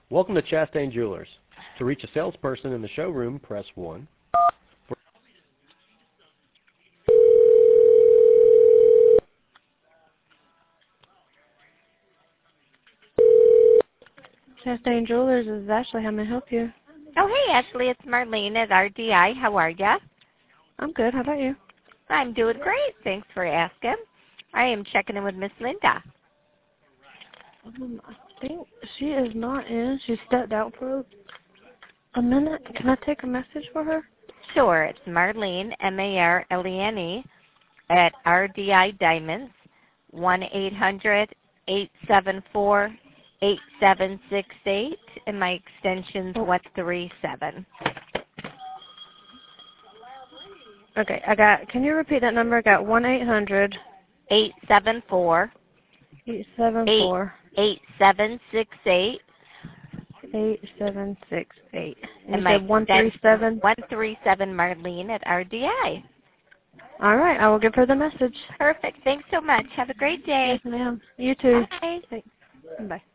Welcome to Chastain Jewelers. To reach a salesperson in the showroom, press 1. Chastain Jewelers, this is Ashley. How may I help you? Oh, hey, Ashley. It's Marlene at RDI. How are you? I'm good. How about you? I'm doing great. Thanks for asking. I am checking in with Miss Linda. I think she is not in. She stepped out for a minute. Can I take a message for her? Sure. It's Marlene, Marlene, at RDI Diamonds, 1-800-874-8768, and my extension's 137. Okay, can you repeat that number? I got 1-800 874 874 8768. 8768. And you said 137? 137 Marlene at RDI. All right, I will give her the message. Perfect. Thanks so much. Have a great day. Yes, ma'am. You too. Bye. Thanks. Bye.